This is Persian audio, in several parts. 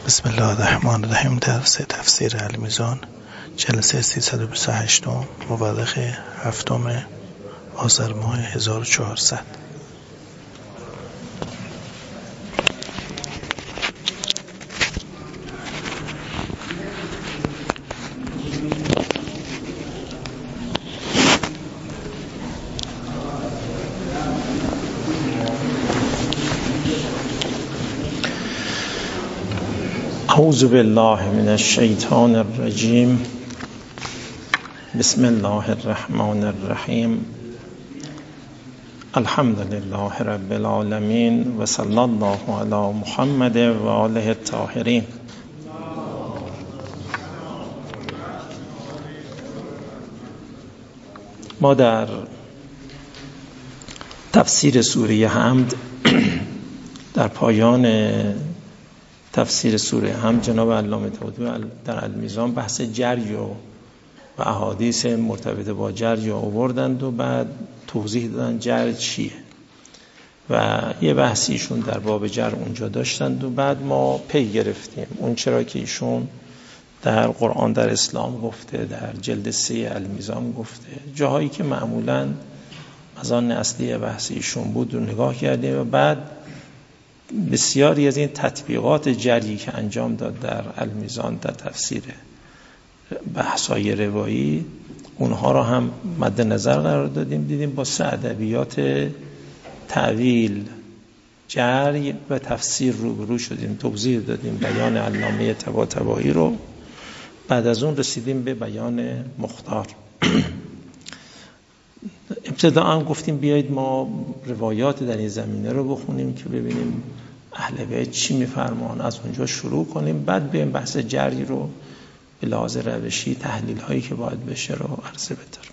بسم الله الرحمن الرحیم. درس تفسیر المیزان، جلسه 328 مورخ 7 آذر ماه 1400. اعوذ بالله من الشیطان الرجیم. بسم الله الرحمن الرحیم. الحمد لله رب العالمین و صلی الله علی محمد و آله الطاهرین. ما در تفسیر سوره حمد در پایان تفسیر سوره حمد جناب علامه طوطی در المیزان بحث جری و احادیث مرتبط با جری آوردند و بعد توضیح دادن جر چیه و یه بحثیشون در باب جر اونجا داشتند و بعد ما پی گرفتیم اون چرا که ایشون در قرآن در اسلام گفته، در جلد 3 المیزان گفته، جاهایی که معمولاً مضان اصلی بحثیشون بود رو نگاه کردیم و بعد بسیاری از این تطبیقات جری که انجام داد در المیزان در تفسیر بحث‌های روایی، اونها را هم مد نظر قرار دادیم. دیدیم با 3 ادبیات تأویل، جری و تفسیر روبرو شدیم، توضیح دادیم بیان علامه طباطبایی رو، بعد از اون رسیدیم به بیان مختار. ابتداء گفتیم بیایید ما روایات در این زمینه رو بخونیم که ببینیم اهل بیت چی میفرمان، از اونجا شروع کنیم، بعد بیایم بحث جری رو به لحاظ روشی تحلیل هایی که باید بشه رو عرضه بداریم.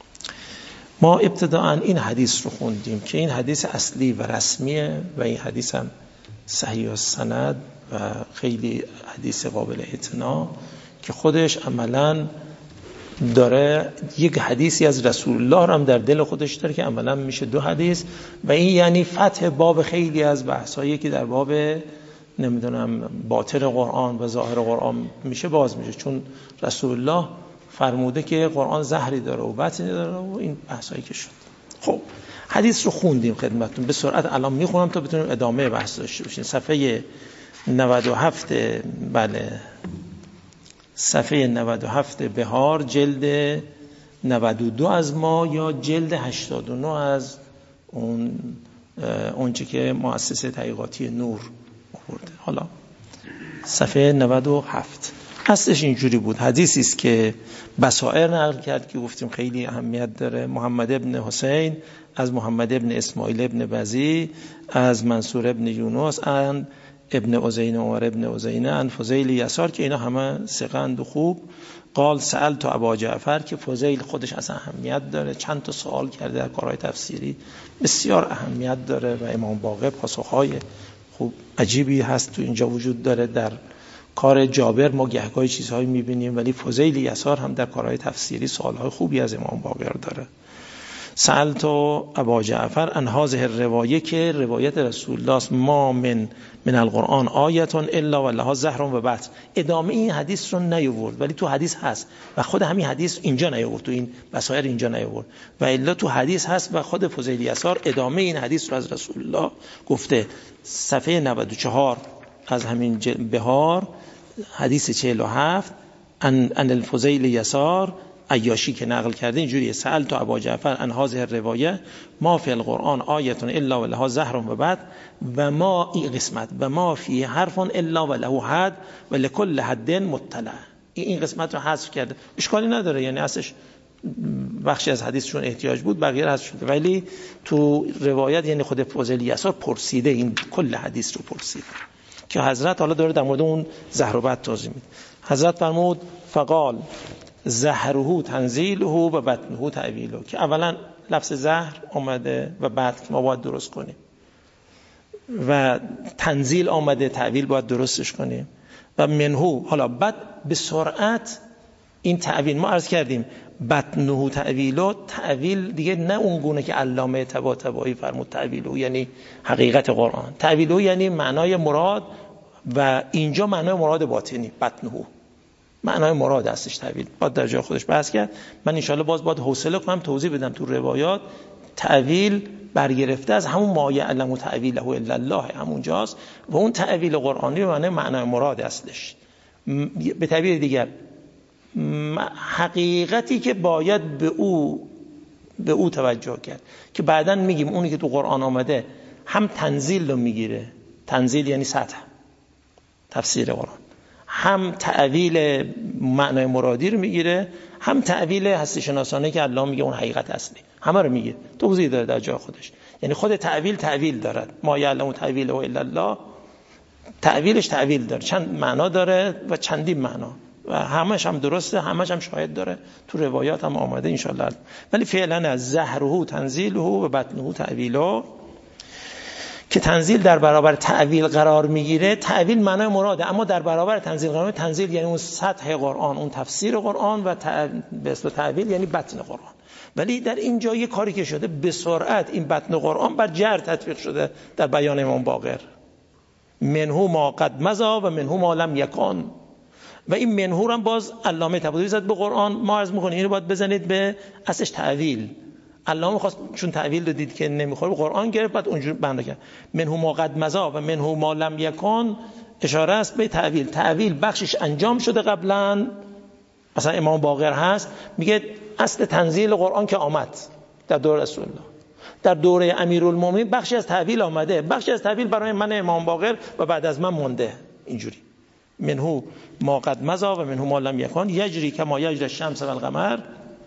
ما ابتداء این حدیث رو خوندیم که این حدیث اصلی و رسمیه و این حدیث هم صحیح السند و خیلی حدیث قابل اعتنا که خودش عملاً داره یک حدیثی از رسول الله هم در دل خودش داره که عملاً میشه 2 حدیث و این یعنی فتح باب خیلی از بحثایی که در باب نمیدونم باطن قرآن و ظاهر قرآن میشه باز میشه، چون رسول الله فرموده که قرآن زهری داره و باطنی داره و این بحثایی که شد. خب حدیث رو خوندیم خدمتتون، به سرعت الان میخونم تا بتونیم ادامه بحث داشته باشیم. صفحه 97 بله، صفحه 97 بهار، جلد 92 از ما یا جلد 89 از اون چه که مؤسسه تحقیقاتی نور آورده. حالا صفحه 97 اصلش اینجوری بود. حدیثی است که بصائر نقل کرد که گفتیم خیلی اهمیت داره. محمد ابن حسین از محمد ابن اسماعیل ابن بزی از منصور ابن یونس ان ابن عزینه عمر ابن عزینه ان فضیل یسار که اینا همه ثقند و خوب. قال سألت ابا جعفر که فضیل خودش اصلا اهمیت داره، چند تا سوال کرده در کارهای تفسیری بسیار اهمیت داره و امام باقر پاسخهای خوب عجیبی هست تو اینجا وجود داره. در کار جابر ما گهگاهی چیزهایی میبینیم ولی فضیل یسار هم در کارهای تفسیری سوالهای خوبی از امام باقر داره. سألت ابا جعفر ان هذه الروایه که روایت رسول الله است، ما من القرآن آیتون الا ولها زهر و بطن. ادامه این حدیث رو نیاورد ولی تو حدیث هست و خود همین حدیث اینجا نیاورد، تو این بصائر اینجا نیاورد و الا تو حدیث هست و خود فضیل یسار ادامه این حدیث رو از رسول الله گفته. صفحه 94 از همین بهار، حدیث 47 ان الفضیل یسار عیاشی که نقل کرده اینجوریه: سألت ابا جعفر ان هذه الروایه ما فی القرآن آیتون الا ولها زهر و بعد و ما این قسمت و ما فی حرف الا وله حد و لکل حد مطلع. این قسمت رو حذف کرده، اشکالی نداره، یعنی اصلش بخشی از حدیثشون احتیاج بود بقیه حذف شده ولی تو روایت یعنی خود فضیل یسار پرسیده، این کل حدیث رو پرسیده که حضرت حالا داره در مورد اون زهر و بعد توضیح میده. حضرت فرمود فقال زهره تنزیله و بطنه تأویله، که اولا لفظ زهر آمده و بعد ما باید درست کنیم و تنزیل آمده، تأویل باید درستش کنیم و منهو. حالا بعد به سرعت این تأویل ما عرض کردیم بطنه تأویله، تأویل دیگه نه اون گونه که علامه طباطبایی فرمود تأویله یعنی حقیقت قرآن، تأویله یعنی معنای مراد و اینجا معنای مراد باطنی بطنه، معنای مراد هستش تعویل، باید در جای خودش بحث کرد. من انشالله باید حوصله کنم توضیح بدم تو روایات تعویل برگرفته از همون ما یعلم تعویله الا الله همونجاست و اون تعویل قرآنی به معنای مراد هستش. به تعبیر دیگر حقیقتی که باید به او توجه کرد که بعداً میگیم اونی که تو قرآن آمده هم تنزیل رو میگیره، تنزیل یعنی سطح تفسیر قرآن، هم تعویل معنای مرادی رو میگیره، هم تعویل هستی شناسانه که الله میگه اون حقیقت اصلی، همه رو میگه، توضیح داره در جای خودش. یعنی خود تعویل دارد، ما یعلم تعویله الا الله، تعویلش تعویل داره، چند معنا داره و چندین معنا و همش هم درسته، همش هم شاهد داره، تو روایات هم آمده انشالله. ولی فعلا از زهره تنزیله و بطنه تعویله که تنزیل در برابر تعویل قرار میگیره. تعویل معنای مراده، اما در برابر تنزیل قرار میگیره. تنزیل یعنی اون سطح قرآن، اون تفسیر قرآن و به اصطلاح تعویل یعنی بطن قرآن. ولی در اینجا یه کاری که شده به سرعت این بطن قرآن بر جر تطبیق شده در بیان امام باقر، منه ما قد مضی و منه ما لم یکن. و این منه هم باز علامه طباطبایی زد به قرآن. ما عرض می‌کنیم اینو باید بزنید به اصلش تعویل. علامه خواست چون تعویل رو دید که نمیخوره قرآن گرفت، بعد اونجوری بنا کرد منه ما قد مضی و منه ما لم یکن، اشاره است به تعویل. تعویل بخشش انجام شده قبلا، مثلا امام باقر هست میگه اصل تنزیل قرآن که آمد در دوره رسول الله، در دوره امیرالمومنین بخشی از تعویل آمده، بخشی از تعویل برای من امام باقر و بعد از من مونده. اینجوری منه ما قد مضی و منه ما لم یکن یجری کما یجری الشمس و القمر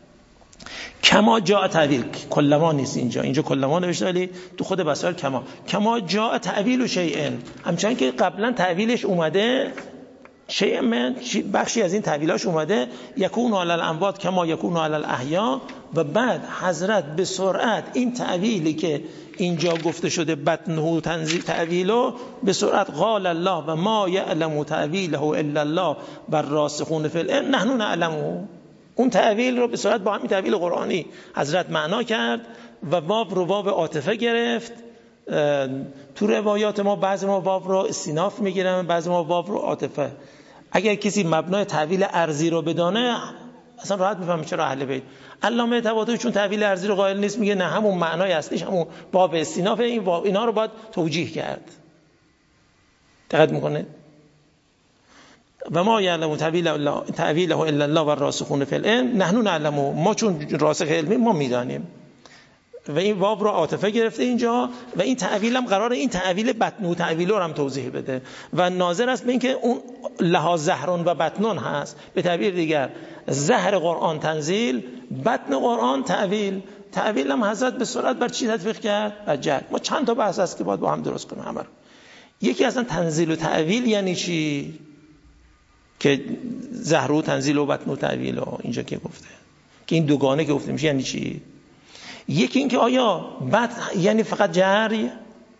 کما جاء تعویل. کلما نیست اینجا کلما نوشته، ولی تو خود بسائل کما جاء تعویل شیء، همچنان که قبلا تعویلش اومده، شیء من بخشی از این تعویلاش اومده، یکون علی الاموات کما یکون علی الاحیا. و بعد حضرت به سرعت این تعویلی که اینجا گفته شده بطنه تنزیل تعویلو، به سرعت قال الله و ما یعلم تعویله الا الله و الراسخون فی العلم نحن نعلمه. اون تعویل رو به سرعت با همین تعویل قرآنی حضرت معنا کرد و واو رو واو عاطفه گرفت. تو روایات ما بعضی ما واو رو استیناف میگیرن، بعضی ما واو رو عاطفه. اگر کسی مبنای تعویل ارضی رو بدانه اصلا راحت میفهمه چرا اهل بیت. علامه طباطبایی چون تعویل ارضی رو قائل نیست، میگه نه همون معنای اصلیش همون واو استیناف، این واو اینا رو باید توجیه کرد. دقت میکنه و ما یعلم تعویله الا الله و الراسخون فی العلم نحن نعلم، ما چون راسخ علمی ما میدانیم. و این واو رو عاطفه گرفته اینجا و این تعویل هم قراره این تعویل بطن و تعویل رو هم توضیح بده و ناظر است به اینکه اون لحاظ زهرون و بطنون هست. به تعبیر دیگر زهر قرآن تنزیل، بطن قرآن تعویل. تعویل هم حضرت به سرعت بر چی تطبیق کرد؟ بر جهل. ما چند تا بحث هست که باید با هم درست کنیم همه رو. یکی اصلا تنزیل و تعویل یعنی چی، که زهر و تنزیل و بطن و تعویل و اینجا که گفته که این دوگانه که گفته میشه یعنی چی. یکی این که آیا بطن یعنی فقط جری؟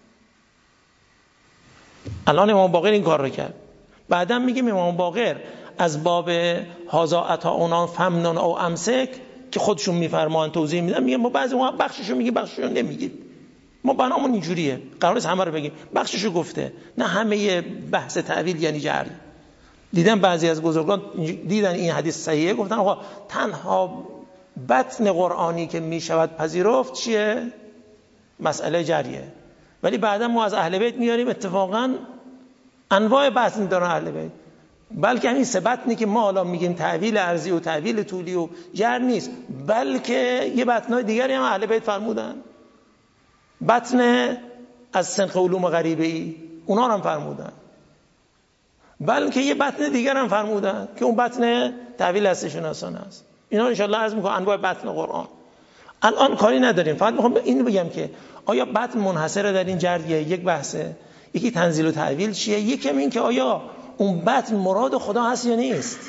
الان امام باقر این کار رو کرد. بعدم میگیم امام باقر از باب هازا عطاؤنا فمنن او امسک که خودشون میفرمان توضیح میدن، میگه ما بعضی ما بخششو میگیم بخششو نمیگیم. ما بنامون اینجوریه، قرار نیست همه رو بگیم. بخششو گفته، نه همه بحث تعویل یعنی جری. دیدن بعضی از بزرگان دیدن این حدیث صحیحه، گفتن آقا تنها بطن قرآنی که میشود پذیرفت چیه؟ مسئله جریه. ولی بعدا ما از اهل بیت میاریم اتفاقا انواع بطن دارن اهل بیت، بلکه همین سه بطنی که ما الان میگیم تعویل ارضی و تعویل طولی و جر نیست، بلکه یه بطنای دیگری هم اهل بیت فرمودن، بطن از سنخ علوم غریبه‌ای اونا هم فرمودن، بلکه یه بطن دیگر هم فرمودن که اون بطن تعویل هستی شناسانه است. اینا انشالله عرض میکنم انواع بطن قرآن. الان کاری نداریم، فقط میخوام این بگم که آیا بطن منحصره در این جریه؟ یک بحثه. یکی تنزیل و تعویل چیه؟ یکم این که آیا اون بطن مراد خدا هست یا نیست.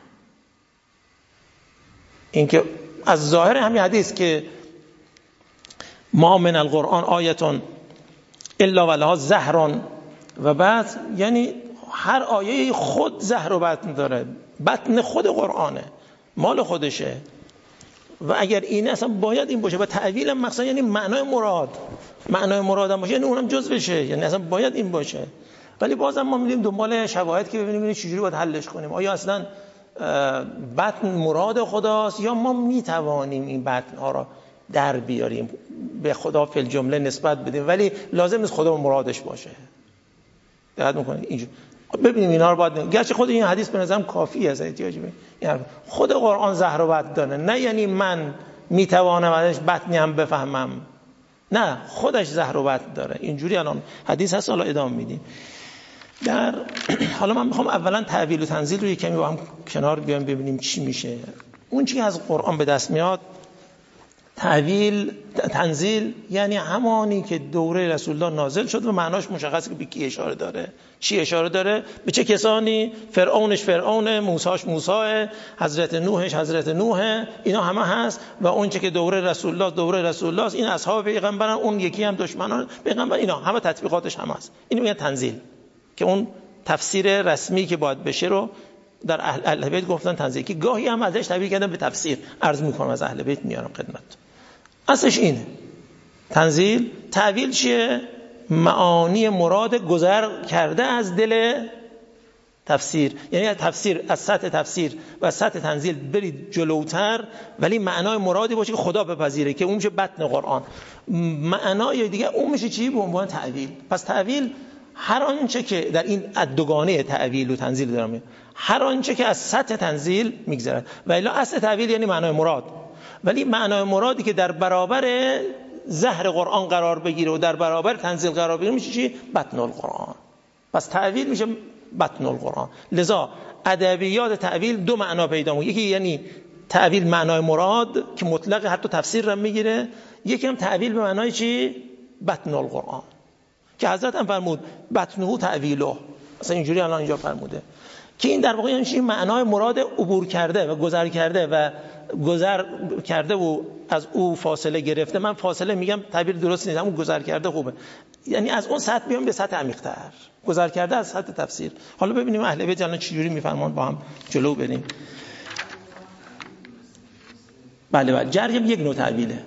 این که از ظاهر همین حدیث که ما من القرآن آیتون الا ولها زهران و بعد یعنی هر آیه خود زهر و بطن داره، بطن خود قرآنه، مال خودشه. و اگر این اصلا باید این باشه و تعویل هم مقصد یعنی معنای مراد هم باشه، یعنی اونم جز بشه، یعنی اصلا باید این باشه. ولی بازم ما میریم دنبال شواهد که ببینیم چجوری باید حلش کنیم. آیا اصلا بطن مراد خداست یا ما میتوانیم این بطن ها را در بیاریم، به خدا فی الجمله نسبت بدیم، ولی لازم نیست خدا مرادش باشه. دقت میکنید اینجوری ببینیم اینا رو باید، گرچه خود این حدیث به نظرم کافی است، احتیاجی به یعنی خود قرآن زهر و بطن داره، نه یعنی من میتوانم ازش بطنی هم بفهمم، نه خودش زهر و بطن داره. اینجوری الان حدیث هست، حالا ادامه میدیم. حالا من میخوام اولا تعویل و تنزیل رو یک کمی با هم کنار بیام ببینیم چی میشه. اون چیزی از قرآن به دست میاد تعویل تنزیل یعنی همانی که دوره رسول الله نازل شد و معناش مشخصه که به کی اشاره داره، چی اشاره داره، به چه کسانی، فرعونش فرعون، موساش موسی، حضرت نوحش حضرت نوح، اینا همه هست. و اون چه که دوره رسول الله است، این اصحاب پیغمبرن، اون یکی هم دشمنان پیغمبر، اینا همه تطبیقاتش هم هست. اینو میگن تنزیل، که اون تفسیر رسمی که باید بشه رو در اهل بیت گفتن تنزیل، که گاهی هم ازش تعبیر کردن به تفسیر. عرض میکنم از اهل بیت میارم خدمت. اصلش اینه تنزیل. تعویل چیه؟ معانی مراد گذر کرده از دل تفسیر، یعنی تفسیر از سطح تفسیر و سطح تنزیل برید جلوتر، ولی معنای مرادی باشه که خدا بپذیره، که اون میشه بطن قرآن. معنای دیگه اون میشه چی؟ به عنوان تعویل. پس تعویل هر آنچه که در این دوگانه تعویل و تنزیل دارم، هر آنچه که از سطح تنزیل میگذرد، و الا اصل تعویل یعنی معنای مراد، ولی معنای مرادی که در برابر زهر قرآن قرار بگیره و در برابر تنزیل قرار بگیره میشه چی؟ بطن القرآن. پس تعویل میشه بطن القرآن. لذا ادبیات تعویل دو معنا پیدا میکنه، یکی یعنی تعویل معنای مراد که مطلق حتی تفسیر رو میگیره، یکی هم تعویل به معنای چی؟ بطن القرآن، که حضرت هم فرمود بطنه تعویله، مثلا اینجوری الان اینجا فرموده، که این در واقع یعنی معنای مراد عبور کرده و گذر کرده و از او فاصله گرفته. من فاصله میگم تعبیر درست نیست، اون گذر کرده خوبه، یعنی از اون سطح بیام به سطح عمیق‌تر، گذر کرده از سطح تفسیر. حالا ببینیم اهل بیت الان چجوری میفرمان، با هم جلو بریم. بله جرح یک نوع تعبیله.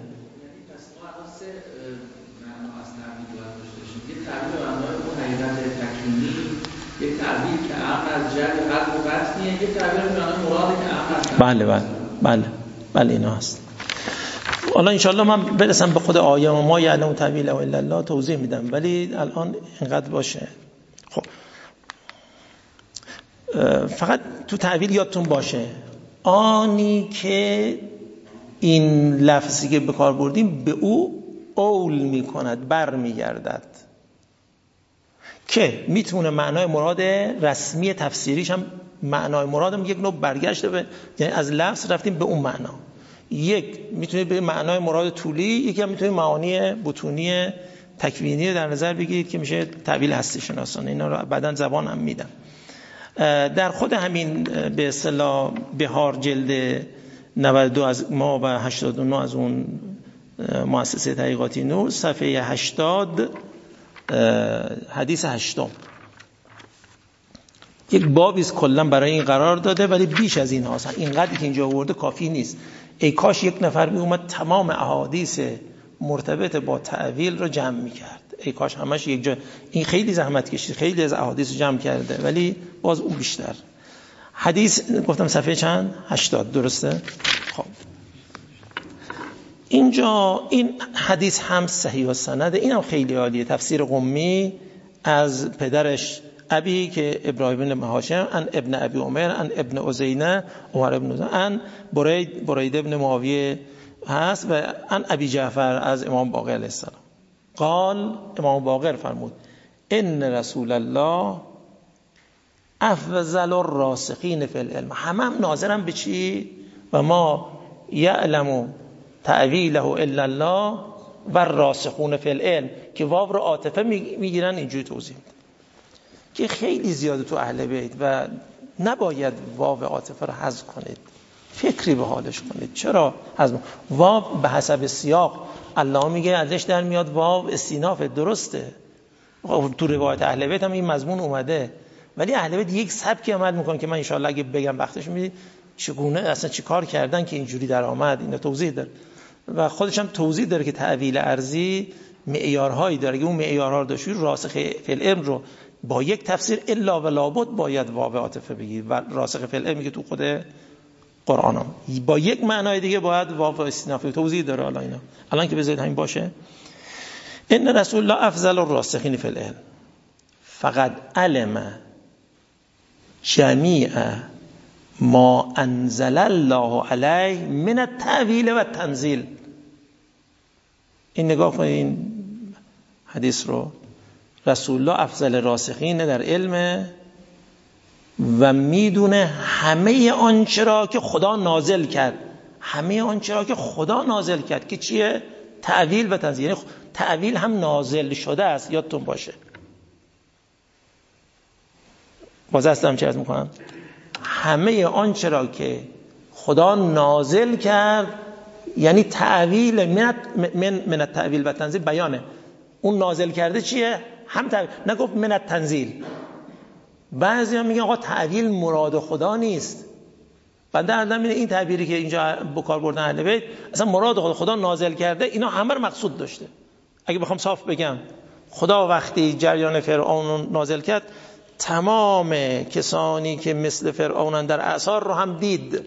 یک تعبیر که اهم از جعل قلب و بطنیه، یک تعبیر به معنی مراده که اهم از بله اینا هست. حالا انشالله من برسم به خود آیه و ما یعلم تأویله الا الله توضیح میدم، ولی الان اینقدر باشه. خب فقط تو تعبیر یادتون باشه آنی که این لفظی که به کار بردیم به او اول میکند، بر میگردد، که میتونه معنای مراد رسمی تفسیریش هم، معنای مرادم یک نوع برگشته به، یعنی از لفظ رفتیم به اون معنا. یک میتونه به معنای مراد طولی، یکی هم میتونه معانی بطونی تکوینی در نظر بگیرید که میشه تعبیل هستی شناسانه. اینا رو بعداً زبان هم میدم. در خود همین به اصطلاح بهار جلد 92 از ما و 89 از اون مؤسسه تحقیقاتی نور، صفحه 80 حدیث 8 یک بابی است کلا برای این قرار داده، ولی بیش از این هاست. اینقدری که اینجا آورده کافی نیست. ای کاش یک نفر می اومد تمام احادیث مرتبط با تعویل رو جمع میکرد. ای کاش همش یک جا. این خیلی زحمت کشید، خیلی از احادیث رو جمع کرده، ولی باز اون بیشتر. حدیث گفتم صفحه چند؟ 80 درسته؟ خب اینجا این حدیث هم صحیح و سنده، این هم خیلی عالیه. تفسیر قمی از پدرش ابی که ابراهیم بن هاشم، ان ابن ابی عمر، ان ابن عزینه عمر ابن عزینه، ان برید ابن معاویه هست، و ان ابی جعفر از امام باقر علیه السلام. قال امام باقر فرمود ان رسول الله افضل الراسخین فی العلم. هم ناظرم به چی؟ و ما یعلم تعویله الا الله و الراسخون فی العلم، که واو رو عاطفه میگیرن. اینجوری توضیح میده که خیلی زیاده تو اهل بیت و نباید واو عاطفه رو حذف کنید، فکری به حالش کنید. چرا حذف؟ واو به حسب سیاق الله میگه ازش در میاد واو استیناف، درسته، تو روایت اهل بیت هم این مضمون اومده، ولی اهل بیت یک سبکی عمل میکنن که من ان شاءالله اگه بگم وقتش میدید چگونه اصلا چی کار کردن که اینجوری در آمد. اینا توضیح داره و خودش هم توضیح داره که تعویل ارضی معیارهایی داره که اون معیارها رو داشت راسخ فی العلم رو با یک تفسیر الا و لابد باید واو عاطفه بگید و راسخ فی العلم که تو خود قرآن هم با یک معنای دیگه باید واو استینافی توضیح داره. حالا اینا الان که بذارید همین باشه. ان رسول الله افضل الراسخین فی العلم فقد علم جمیع ما انزل الله علیه من التأویل و التنزیل. این نگاه کنید این حدیث رو. رسول الله افضل راسخین در علم و میدونه همه آنچه را که خدا نازل کرد، همه آنچه را که خدا نازل کرد که چیه؟ تأویل و تنزیل. یعنی تأویل هم نازل شده است، یادتون باشه. باز اصلا چه عرض میکنم؟ همه آنچه را که خدا نازل کرد یعنی تأویل من التأویل و تنزیل بیانه. اون نازل کرده چیه؟ هم تأویل. نگفت من التنزیل. بعضی ها میگن آقا تأویل مراد خدا نیست. بنده عرضم اینه این تعبیری که اینجا به کار بردن اهل بیت اصلا مراد خدا نازل کرده اینا همه رو مقصود داشته. اگه بخوام صاف بگم خدا وقتی جریان فرعون نازل کرد تمام کسانی که مثل فرعونن در اعصار رو هم دید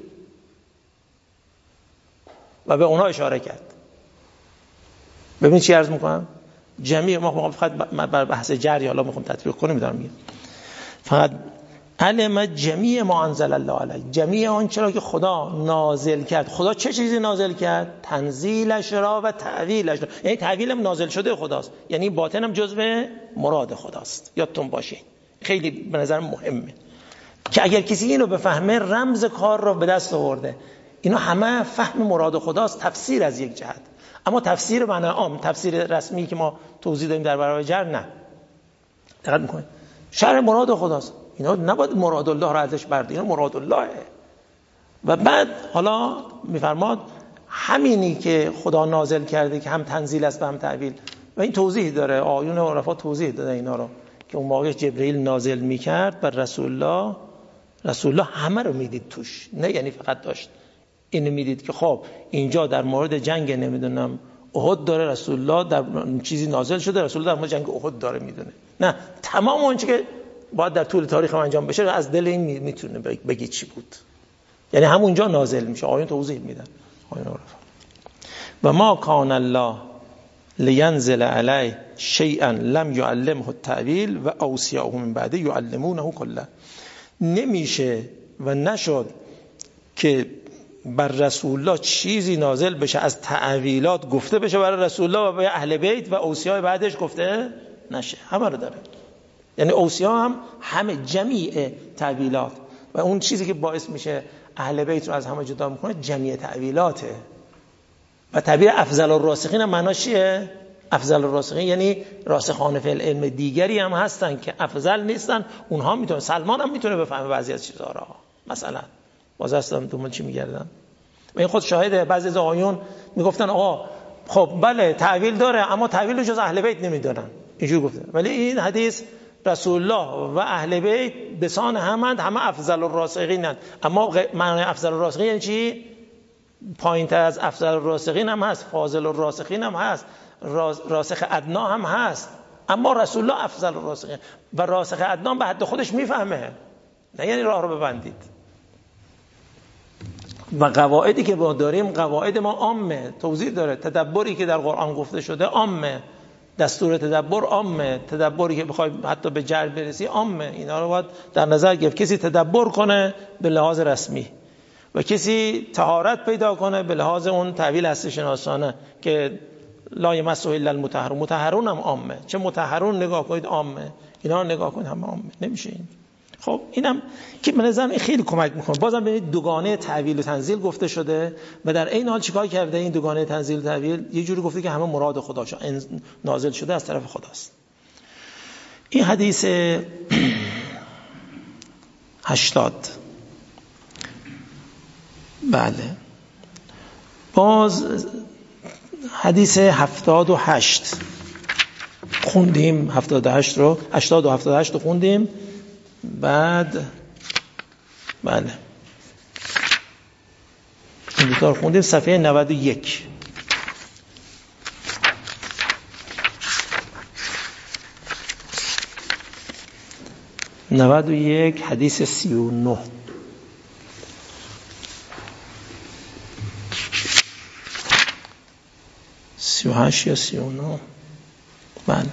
و به اونها اشاره کرد. ببین چی عرض میکنم؟ جمعی ما فقط بر بحث جری حالا میخوام تطبیق کنیم دارم میگم. فقط علم جمیع ما انزل الله علیه، جمیع آن چرا که خدا نازل کرد. خدا چه چیزی نازل کرد؟ تنزیلش را و تعویلش را. یعنی تعویلم نازل شده خداست، یعنی باطنم جزء مراد خداست. یادتون باشه خیلی به نظر مهمه که اگر کسی اینو بفهمه رمز کار رو به دست آورده. اینا همه فهم مراد خداست، تفسیر از یک جهت. اما تفسیر معنای عام، تفسیر رسمی که ما توضیح دادیم در برابر جر نه. دقت میکنید شرع مراد خداست. اینا نباید مراد الله را ازش برد، اینا مراد اللهه. و بعد حالا میفرماد همینی که خدا نازل کرده که هم تنزیل است و هم تعویل و این توضیح داره. آیون عرفا توضیح داده اینا رو که اون موقع جبرئیل نازل میکرد بر رسول الله همه رو میدید توش، نه یعنی فقط داشت اینو میدید که خب اینجا در مورد جنگ نمیدونم احد داره رسول الله در چیزی نازل شده، رسول الله در مورد جنگ احد داره میدونه. نه، تمام اون چیزی که باید در طول تاریخ انجام بشه از دل این میتونه بگی چی بود. یعنی همونجا نازل میشه. آیون توضیح میدن. آیون عرفا و ما کان الله لینزل علیه شیئا لم یعلمه التأویل و اوصیاءه من بعد یعلمونه کله. نمیشه و نشد که بر رسول الله چیزی نازل بشه از تعویلات گفته بشه برای رسول الله و به اهل بیت و اوصیاء بعدش گفته نشه. همه رو داره. یعنی اوصیا هم همه جمیع تعویلات و اون چیزی که باعث میشه اهل بیت رو از همه جدا میکنه جمیع تعویلاته. و تعبیر افضل الراسخین هم معناش چیه؟ افضل الراسخین یعنی راسخان فی العلم دیگری هم هستن که افضل نیستن، اونها میتونه. سلمان هم میتونه بفهمه بعضی از چیزها را. مثلا باز اصلا دومون چی میگردن و این خود شاهده. بعضی از آیون میگفتن آقا خب بله تعویل داره اما تعویل رو جز اهل بیت نمیدونن، اینجوری گفتن. ولی این حدیث رسول الله و اهل بیت بسان همه افضل الراسخین هستند. اما معنی افضل الراسخین یعنی چی؟ پایین‌تر از افضل الراسخین هم هست، فاضل الراسخین هم هست، راسخ ادنا هم هست. اما رسول الله افضل الراسخین و راسخ ادنا به حد خودش میفهمه، نه یعنی راه رو ببندید. و قواعدی که ما داریم قواعد ما عامه، توضیح داره. تدبری که در قرآن گفته شده عامه، دستور تدبر عامه، تدبری که بخوای حتی به جر برسی عامه. اینا رو باید در نظر گرفت. کسی تدبر کنه به لحاظ رسمی و کسی طهارت پیدا کنه به لحاظ اون تعویل هستی شناسانه که لا یمسه الا المطهرون. مطهرون هم عامه، چه مطهرون نگاه کنید عامه، اینا رو نگاه کنید هم عامه. نمیشه این. خب اینم که به نظرم این خیلی کمک میکنه. بازم ببینید دوگانه تعویل و تنزیل گفته شده و در این حال چیکار کرده؟ این دوگانه تنزیل و تعویل یه جوری گفته که همه مراد خداشه، نازل شده از طرف خداست. این حدیث 80. بله. باز حدیث 78 خوندیم. 78 رو 80 و 78 رو خوندیم. بعد بله این دوتا رو خوندیم. صفحه 91 91 حدیث 39 38 یا 39 بله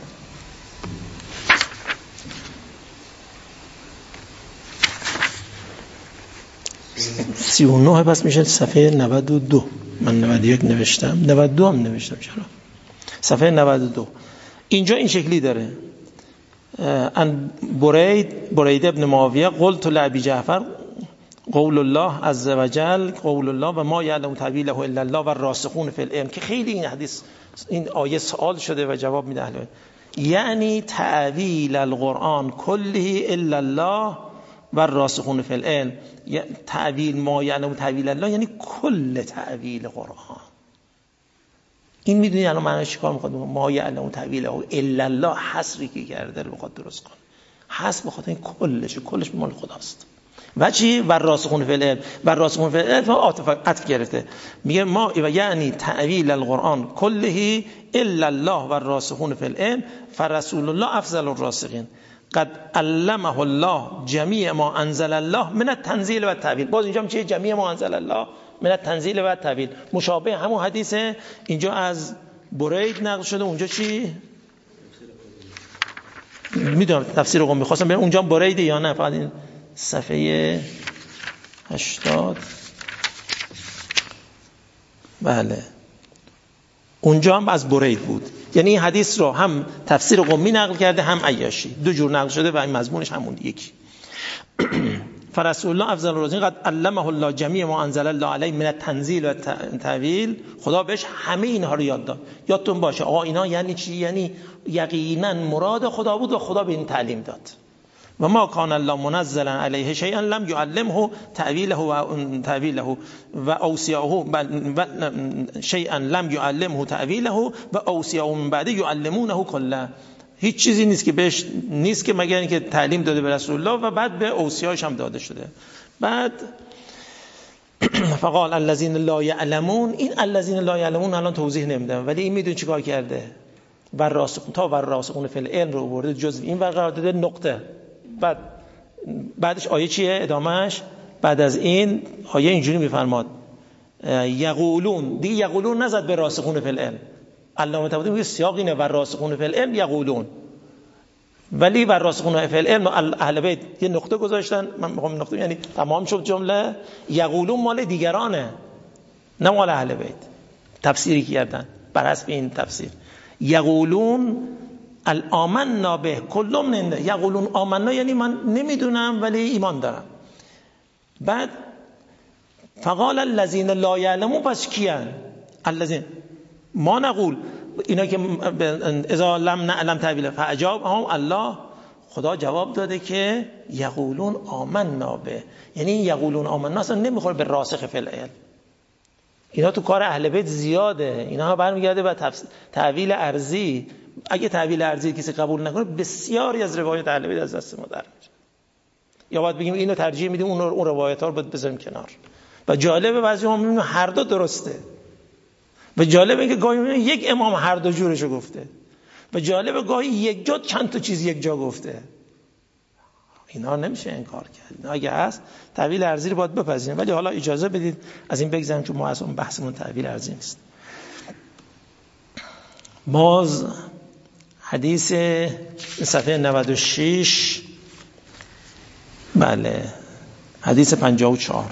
39 پس میشه صفحه 92 من 91 نوشتم 92 هم نوشتم چرا صفحه 92 اینجا این شکلی داره ان برید ابن معاویه قلت لابی جعفر قول الله عز وجل قول الله و ما یعلم تأویله الا الله و الراسخون فی العلم که خیلی این حدیث این آیه سوال شده و جواب میده اهل یعنی تأویل القرآن کله الا الله و الراسخون فی العلم تأویل ما یعلم تأویل الله یعنی کل تأویل قرآن این میدونی الان معنیش چیکار میخواد ما یعلم تأویله الا الله حصری که کرده رو بخواد درست کنه حصر بخواد این کلش مال خداست و چی و راسخون فی العلم و راسخون فی العلم عطف گرفته میگه ما یعنی تأویل القرآن کله الا الله و راسخون فی العلم فرسول الله افضل الراسخین قد علمه الله جمیع ما انزل الله من التنزیل و التأویل باز اینجا چیه جمیع ما انزل الله من التنزیل و التأویل مشابه همون حدیثه اینجا از برید نقل شده اونجا چی میدونم تفسیر قم می‌خواستم ببینم اونجا برید یا نه فقط این صفحه 80 بله اونجا هم از برید بود یعنی این حدیث رو هم تفسیر قمی نقل کرده هم عیاشی دو جور نقل شده و این مضمونش همون یکی فرسول الله افضل الراسخین قد علمه الله جمیع ما انزل الله علیه من التنزیل و التأویل خدا بهش همه اینها رو یاد داد یادتون باشه آقا اینا یعنی چی یعنی یقینا مراد خدا بود و خدا به این تعلیم داد و ما کان الله منزلا علیه شیئا لم یعلمه تأویله و اوصیاءه شیئا لم یعلمه تأویله و اوصیاءه من بعد یعلمونه کله هیچ چیزی نیست که بهش نیست که مگر اینکه تعلیم داده به رسول الله و بعد به اوصیاش هم داده شده بعد فقال الذين لا يعلمون این الذين لا يعلمون الان توضیح نمیدم ولی این میدون چیکار کرده و راسخون تا و راسخون فی العلم رو برده جزء این قرار داده نقطه بعدش آیه چیه ادامهش بعد از این آیه اینجوری میفرماد یقولون دیگه یقولون نزد به راسخون فی العلم علامه طباطبایی میگه سیاق اینه و راسخون فی العلم یقولون ولی و راسخون فی العلم اهل بیت یه نقطه گذاشتن من میخوام نقطه یعنی تمام شد جمله یقولون مال دیگرانه نه مال اهل بیت تفسیری کردن بر حسب این تفسیر یقولون آمنا به کلم ننده یقولون آمنا یعنی من نمیدونم ولی ایمان دارم بعد فقال الذين لا يعلمون پس کیان الذين ما نقول اینا که اذا لم نعلم تأویله فاجابهم الله خدا جواب داده که یقولون آمنا به یعنی یقولون آمنا اصلا نمیخوره به راسخ فی العلم اینا تو کار اهل بیت زیاده اینا برمیگرده به تأویل ارضی اگه تأویل ارضی کسی قبول نکنه بسیاری از روایات اهل بیت از دست ما در میره یا باید بگیم اینو ترجیح میدیم اون روایت‌ها رو باید بذاریم کنار و جالبه بعضی‌ها میگن هر دو درسته و جالبه که گاهی یک امام هر دو جورشو گفته و جالبه گاهی یک جا چند تا چیز یک جا گفته اینا نمیشه انکار کرد اینا اگه هست تأویل ارضی رو باید بپذیریم ولی حالا اجازه بدید از این بگذریم که ما اصلا بحثمون تأویل ارضی نیست باز حدیث صفحه 96 بله حدیث 54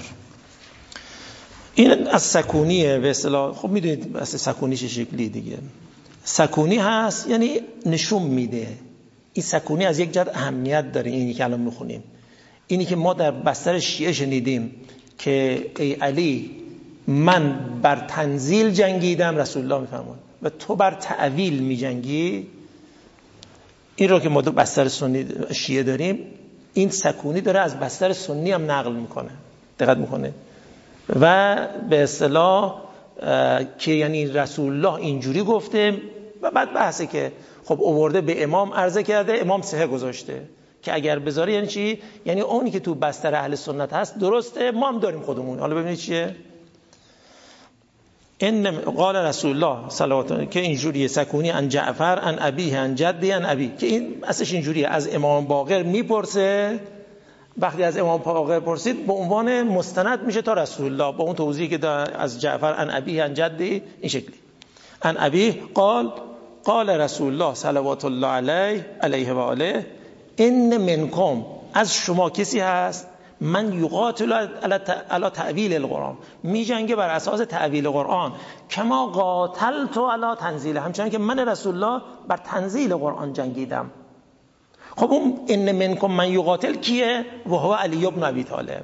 این از سکونیه به اصطلاح خب میدونید اصلا سکونی چه شکلی دیگه سکونی هست یعنی نشون میده این سکونی از یک جهت اهمیت داره اینی که الان میخونیم اینی که ما در بستر شیعه شنیدیم که ای علی من بر تنزیل جنگیدم رسول الله میفرمود و تو بر تأویل میجنگی این رو که ما تو بستر سنی شیعه داریم این سکونی داره از بستر سنی هم نقل میکنه دقت میکنه و به اصطلاح که یعنی رسول الله اینجوری گفته و بعد بحثه که خب آورده به امام عرضه کرده امام سه گذاشته که اگر بذاره یعنی چی یعنی اونی که تو بستر اهل سنت هست درسته ما هم داریم خودمون حالا ببینید چیه ان قال رسول الله صلوات الله که اینجوریه سکونی عن جعفر عن ابیه عن جدی عن ابی، که این اصلش اینجوریه. از امام باقر میپرسه، وقتی از امام باقر پرسید به عنوان مستند میشه تا رسول الله با اون توضیحی که از جعفر عن ابیه عن جدی این شکلی. عن ابیه قال رسول الله صلوات الله علیه و آله ان منکم، از شما کسی هست من یقاتل علی تأویل القرآن، می جنگه بر اساس تأویل قرآن، کما قاتلت علی تنزیل، همچنان که من رسول الله بر تنزیل قرآن جنگیدم. خب اون ان منکم من یقاتل کیه؟ و هو علی ابن ابی طالب.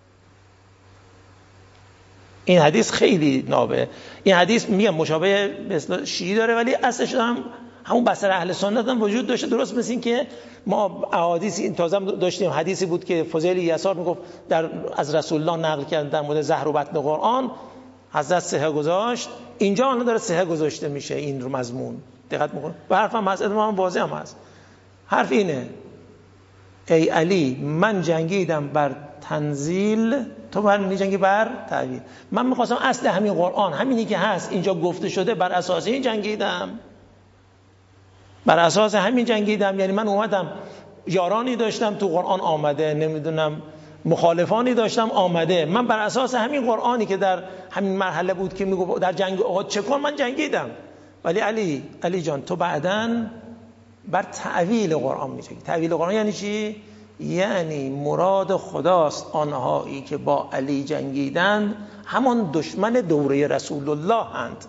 این حدیث خیلی نابه. این حدیث میگم مشابه به اصطلاح شیعی داره، ولی اصلش هم همون بصر اهل سنت هم وجود داشته. درست مثل این که ما احادیث این تازه داشتیم، حدیثی بود که فضیل یسار میگفت از رسول الله نقل کردن در مورد زهر و بطن قرآن، حضرت صحه گذاشت. اینجا الان داره صحه گذاشته میشه این رو مضمون. دقت میکنه و حرف هم هست، ادامه واضح هم هست. حرف اینه ای علی من جنگیدم بر تنزیل، تو بر میجنگی بر تعویل. من میخواستم اصل همین قرآن همینی که هست اینجا گفته شده بر اساس این جنگیدم، بر اساس همین جنگیدم. یعنی من اومدم یارانی داشتم تو قرآن آمده، نمیدونم مخالفانی داشتم آمده، من بر اساس همین قرآنی که در همین مرحله بود که میگه در جنگ احد چه کن من جنگیدم. ولی علی جان تو بعدن بر تعویل قرآن میجنگی. تعویل قرآن یعنی چی؟ یعنی مراد خداست آنهایی که با علی جنگیدند همان دشمن دوره رسول الله هند.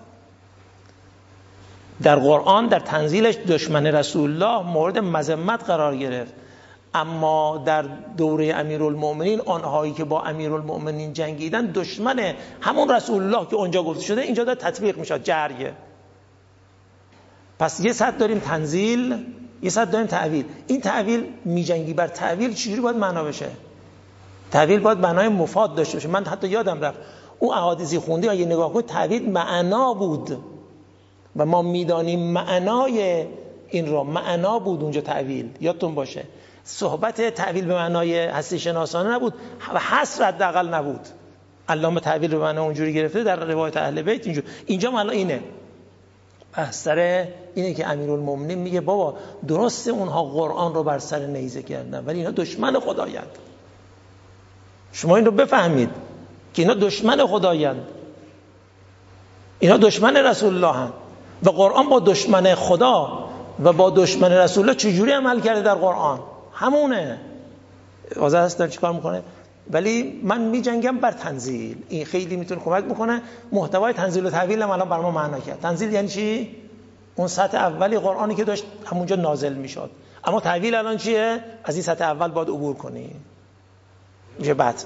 در قرآن در تنزیلش دشمن رسول الله مورد مذمت قرار گرفت، اما در دوره امیرالمؤمنین آنهایی که با امیرالمؤمنین جنگیدن دشمن همون رسول الله که اونجا گفته شده اینجا داره تطبیق میشه، جریه. پس یه صد داریم تنزیل، یه صد داریم تعویل. این تعویل میجنگی بر تعویل چجوری باید معنا بشه؟ تعویل باید معنای مفاد داشته باشه. من حتی یادم رفت اون احادیثی خوندی اگه نگاه کنید تعویل معنا بود و ما میدانیم معنای این رو، معنا بود اونجا تعویل. یادتون باشه صحبت تعویل به معنای هستی شناسانه نبود و حصر حداقل نبود. علامه تعویل به معنای اونجوری گرفته در روایت اهل بیت. اینجا معنا اینه، سر اینه که امیرالمومنین میگه بابا درسته اونها قرآن رو بر سر نیزه کردن ولی اینا دشمن خدایند. شما این رو بفهمید که اینا دشمن خدایند، اینا دشمن رسول الله هستند و قرآن با دشمن خدا و با دشمن رسول الله چجوری عمل کرده در قرآن همونه. واضح است در چیکار میکنه. ولی من میجنگم بر تنزیل. این خیلی میتونه کمک میکنه. محتوای تنزیل و تعویل هم الان بر ما معنا کرد. تنزیل یعنی چی؟ اون سطح اولی قرآنی که داشت همونجا نازل میشد. اما تعویل الان چیه؟ از این سطح اول باید عبور کنی. میشه بعد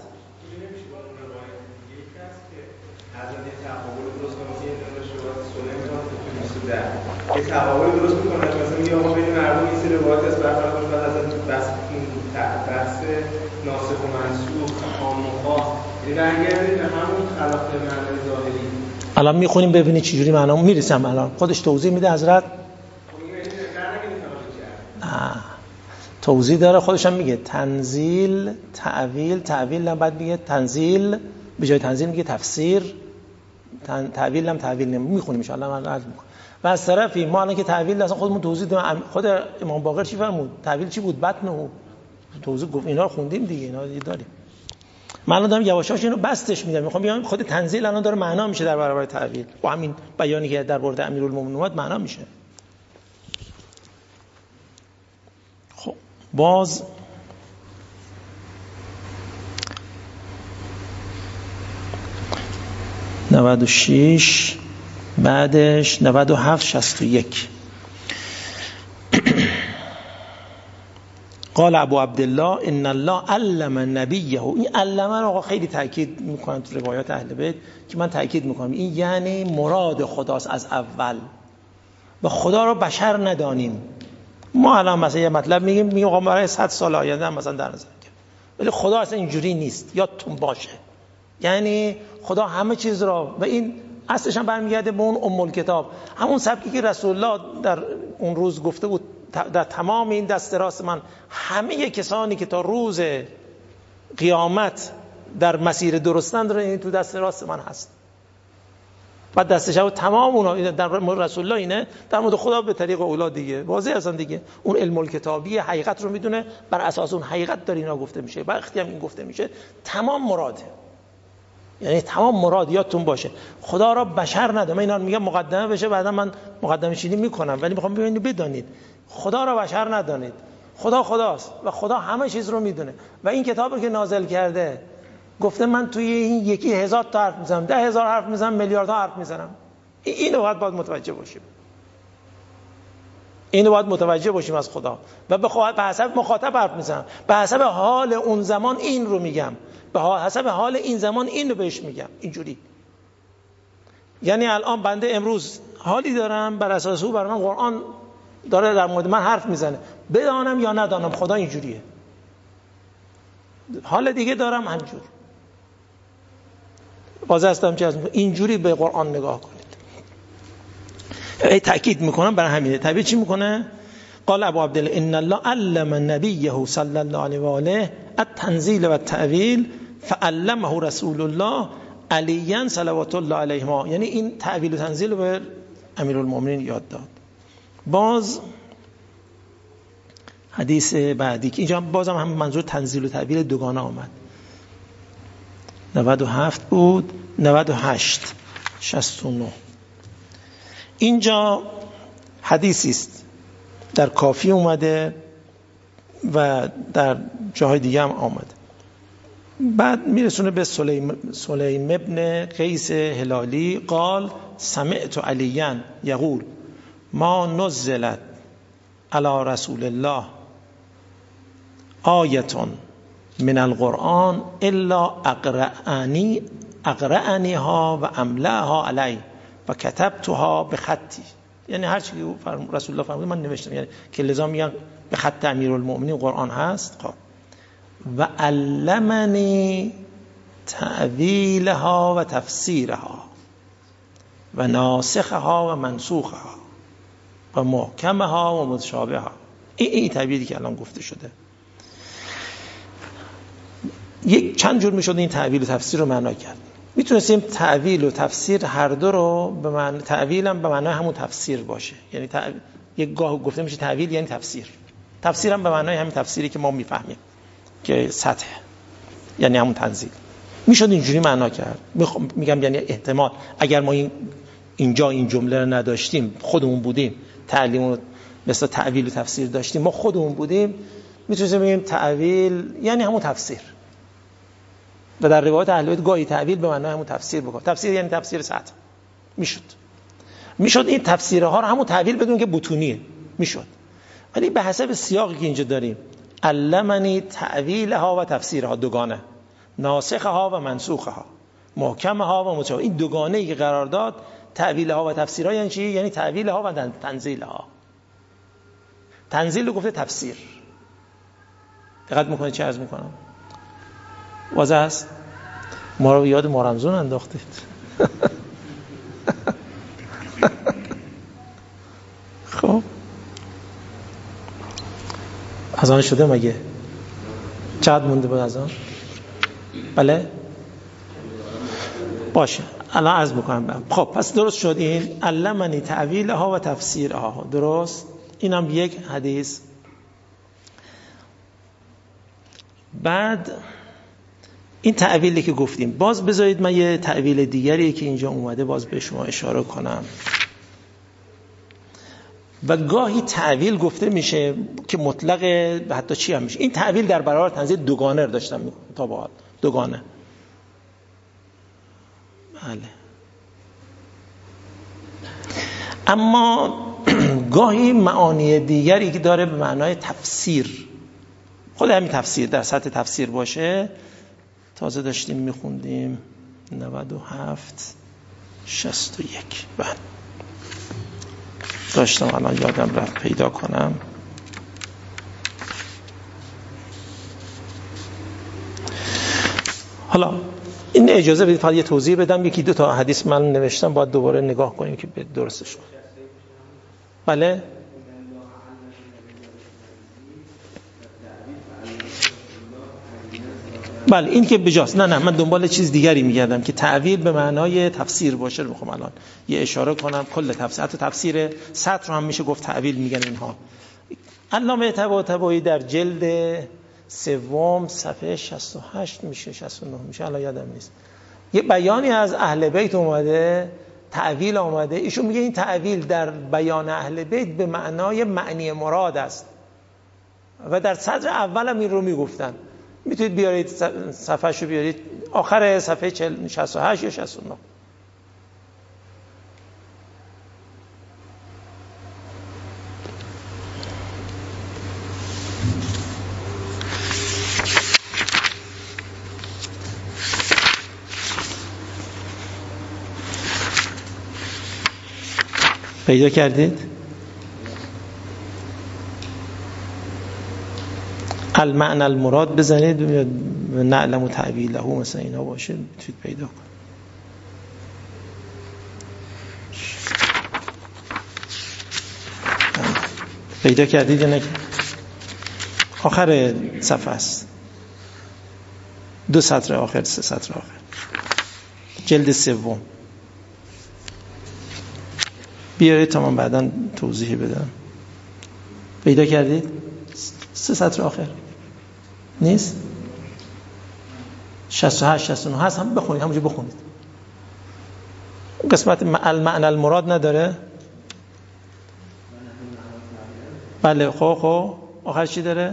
یه تقابل درست میکنه. مثلا میگه آقا بین مردم این سری روایت است برخلاف بعد از بحث ناسخ و منسوخ عام و خاص برگردید به همون خلاف معنای ظاهری. الان میخونیم ببینید چجوری معنا میرسم. الان خودش توضیح میده حضرت. نه توضیح داره، خودش هم میگه تنزیل، تعویل. تعویل هم بعد میگه تنزیل، به جای تنزیل میگه تفسیر. تعویل هم تعویل نمیخونیم ان شاء الله. من عرض میکنم. و از طرفی ما الان که تعویل اصلا خودمون توضیح دادیم. خود امام باقر چی فرمود؟ تعویل چی بود؟ بطن توضیح گفت. اینا رو خوندیم دیگه، اینا رو داریم. من الان دارم یواشاش اینو بستش میدم. میخوام بگم خود تنزیل الان داره معنا میشه در برابر تعویل. با همین بیانی که در مورد امیرالمومنین معنا میشه. خب باز (96) بعدش 97 61 قال ابو عبدالله ان الله علم نبیه. این علمه رو خیلی تاکید میکنن تو روایات اهل بیت که من تاکید میکنم این یعنی مراد خداست از اول و خدا رو بشر ندانیم. ما الان مثلا یه مطلب میگیم آقا برای 100 سال آینده مثلا در نظر بگیریم، ولی خدا اصلا اینجوری نیست. یادتون باشه یعنی خدا همه چیز را، و این اصلش هم برمیگرده به اون ام الکتاب، همون سبکی که رسول الله در اون روز گفته بود در تمام این دست راست من همه کسانی که تا روز قیامت در مسیر درستند رو این تو دست راست من هست. بعد دست شب تمام اونا در مورد رسول الله اینه، در مورد خدا به طریق اولاد دیگه واضح هستن دیگه. اون علم الکتابی حقیقت رو میدونه، بر اساس اون حقیقت داره اینا گفته میشه. وقتی هم این گفته میشه تمام مراده، یعنی تمام مراد یادتون باشه خدا را بشر نده. من اینا رو میگم مقدمه بشه، بعدا من مقدمه چینی میکنم، ولی میخوام ببینید بدانید خدا را بشر ندانید. خدا خداست و خدا همه چیز رو میدونه و این کتابی که نازل کرده گفته من توی این یکی 1000 تا حرف میزنم، 10,000 حرف میزنم، میلیاردها حرف میزنم. اینو باید متوجه باشیم. اینو باید متوجه باشیم از خدا و به حسب مخاطب حرف میزنم، به حسب حال اون زمان این رو میگم، به حسب حال این زمان این رو بهش میگم. اینجوری یعنی الان بنده امروز حالی دارم بر اساس او برای من قرآن داره در مورد من حرف میزنه، بدانم یا ندانم خدا اینجوریه. حال دیگه دارم همجور. واضح هستم چه از اینجوری به قرآن نگاه کنید. تأکید میکنم برای همینه. طبیعی چی میکنه؟ قال ابو عبدالله ان الله علم نبیه صلی الله علیه و آله التنزیل و التأویل فعلمه رسول الله علیاً صلوات الله علیهما. یعنی این تأویل و تنزیل رو به امیرالمومنین یاد داد. باز حدیث بعدی که اینجا بازم هم منظور تنزیل و تأویل دوگانه آمد. 97 بود، 98 69. اینجا حدیثی است در کافی اومده و در جاهای دیگه هم آمده. بعد میرسونه به سلیم ابن قیس هلالی قال سمعت علیاً یقول ما نزلت علی رسول الله آیتون من القرآن الا اقرأنیها و املأها علی و کتبتها به خطی. یعنی هر چی که رسول الله فرمود من نوشتم، یعنی که لذا میگن به خط امیرالمؤمنین قرآن هست. خب و علمنی تأویلها و تفسیرها و ناسخها و منسوخها و محکمها و متشابهها. این تعبیری که الان گفته شده. یک چند جور میشد این تعویل و تفسیر رو معنا کرد. میتونستیم تعویل و تفسیر هر دو رو به معنی، تعویل هم به معنای همون تفسیر باشه، یعنی یک گاه گفته میشه تعویل یعنی تفسیر، تفسیر هم به معنای همین تفسیری که ما میفهمیم که سطح، یعنی همون تنزیل. میشد اینجوری معنا کرد. میگم یعنی احتمال اگر ما اینجا این جمله رو نداشتیم، خودمون بودیم تعلیم مثل تعویل و تفسیر داشتیم، ما خودمون بودیم، میتونیم بگیم تعویل یعنی همون تفسیر. و در روایت اهل بیت گاهی تعویل به معنای همون تفسیر بگه. تفسیر یعنی تفسیر سطح. میشد این تفسیرها رو همون تعویل بدون که بطونیه میشد. ولی به حسب سیاقی که اینجا داریم علمنی تعویلها و تفسیرها دوگانه، ناسخها و منسوخها، محکمها و متشابه. این دوگانه ای که قرار داد تعویلها و تفسیرها یعنی چی؟ یعنی تعویلها و تنزیلها. تنزیل رو گفته تفسیر. دقت میکنید چه عرض میکنم؟ واضح است؟ ما رو یاد مارمزون انداختید. خب اذان شده مگه؟ چقدر مونده بود اذان؟ بله؟ باشه الان عرض میکنم. خب پس درست شد این علمنی تعویلها و تفسیرها. درست؟ اینم یک حدیث. بعد این تعویلی که گفتیم، باز بذارید من یه تعویل دیگری که اینجا اومده باز به شما اشاره کنم. و گاهی تعویل گفته میشه که مطلق حتی چی هم میشه. این تعویل در برابر تنزیل دوگانه رو داشتم تا به حال. دوگانه. بله. اما گاهی معانی دیگری که داره به معنای تفسیر، خود همین تفسیر در سطح تفسیر باشه. تازه داشتیم میخوندیم 97 61. بله داشتم الان یادم رفت پیدا کنم. حالا این اجازه بدید فقط یه توضیح بدم. یکی دو تا حدیث من نوشتم باید دوباره نگاه کنیم که درستش کنیم. بله بله این که بجاست. نه من دنبال چیز دیگری میگردم که تعویل به معنای تفسیر باشه. رو میخوام الان یه اشاره کنم کل تفسیر، حتی تفسیر سطر رو هم میشه گفت تعویل میگن اینها. علامه طباطبایی در جلد 3 صفحه 68 میشه 69 میشه الان یادم نیست، یه بیانی از اهل بیت اومده، تعویل آمده، ایشون میگه این تعویل در بیان اهل بیت به معنای معنی مراد است و در صدر اول هم این رو میگفتن. میتونید بیارید صفحه‌شو بیارید آخر صفحه 68 یا 69. پیدا کردید؟ المعنى المراد بزنید نعلم تعویله مثلا اینا باشه میتونید پیدا کنید. پیدا کردید یا نه؟ آخر صفحه است، 2 سطر آخر 3 سطر آخر جلد 3. بیارید تا من بعدا توضیحی بدم. پیدا کردید؟ 3 سطر آخر نیست؟ 68 69 هست، هم بخونید، همونجا بخونید. قسمت المعنى المراد نداره؟ بله خب آخر چی داره؟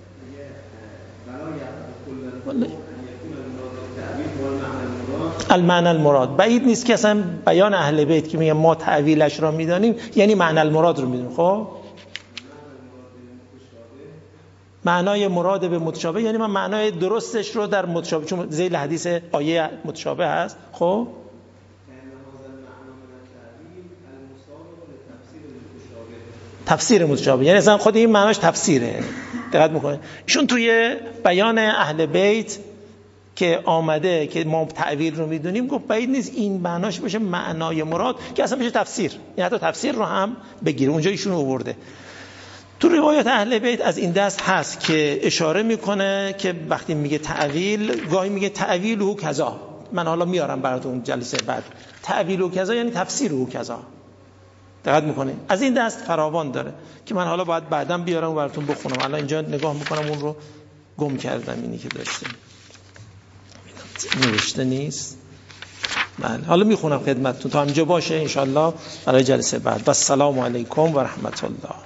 المعنى المراد. بعید نیست که اصلا بیان اهل بیت که میگه ما تعویلش را میدانیم یعنی معنی المراد رو میدونیم. خب معنای مراد به متشابه یعنی من معنای درستش رو در متشابه، چون ذیل حدیث آیه متشابه هست. خب تفسیر متشابه یعنی اصلا خود این معناش تفسیره. دقت میکنید ایشون توی بیان اهل بیت که آمده که ما تعویل رو میدونیم گفت بعید نیست این معناش بشه معنای مراد که اصلا بشه تفسیر، یعنی حتی تفسیر رو هم بگیره. اونجا ایشون آورده. تو روایات اهل بیت از این دست هست که اشاره میکنه که وقتی میگه تعویل گاهی میگه تعویل او کذا. من حالا میارم براتون جلسه بعد. تعویل او کذا یعنی تفسیر او کذا. دقت میکنه از این دست فراوان داره که من حالا باید بعداً بیارم و براتون بخونم. الان اینجا نگاه میکنم اون رو گم کردم، اینی که داشتیم نوشته نیست. بله حالا میخونم خدمتتون تا اینجا باشه انشالله برای جلسه بعد. و السلام علیکم و رحمت الله.